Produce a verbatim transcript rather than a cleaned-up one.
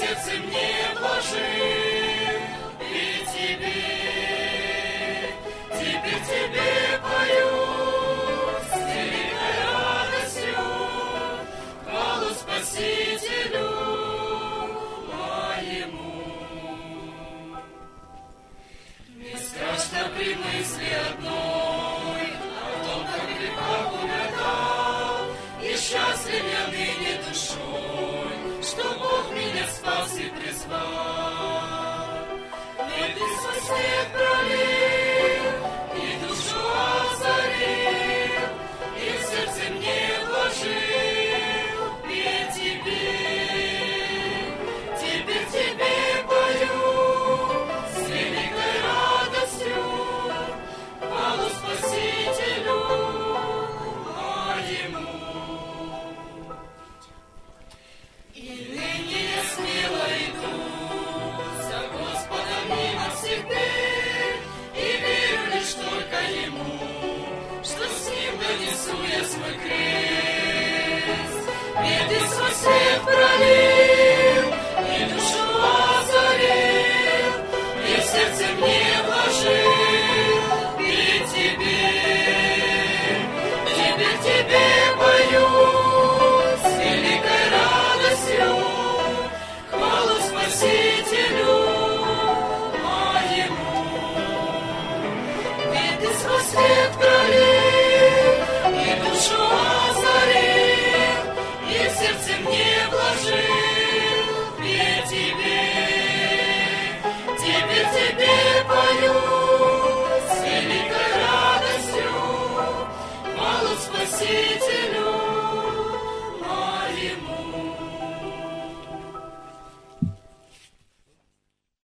сердце мне блажен, и тебе, теперь тебе пою с великой радостью хвалу Спасителю моему. Не страшно при мысли одной о том, как греха умирал, и счастлив я ныне душой, что Бог меня спас и призвал. Ведь Ты свой свет пролил, и душу озарил, и в сердце мне вложил, и Тебе, теперь Тебе пою с великой радостью хвалу Спасителю моему. И ныне я смело иду за Господом мимо всех бед, и верю лишь только Ему, что с Ним донесу я свой крест. Ведь Ты свой свет пролил, и душу озарил, и в сердце мне вложил, и Тебе, теперь Тебе пою с великой радостью хвалу Спасителю моему. Ведь Ты свой свет пролил, и душу озарил, и в сердце мне вложил, и Тебе, теперь Тебе пою с великой радостью хвалу Спасителю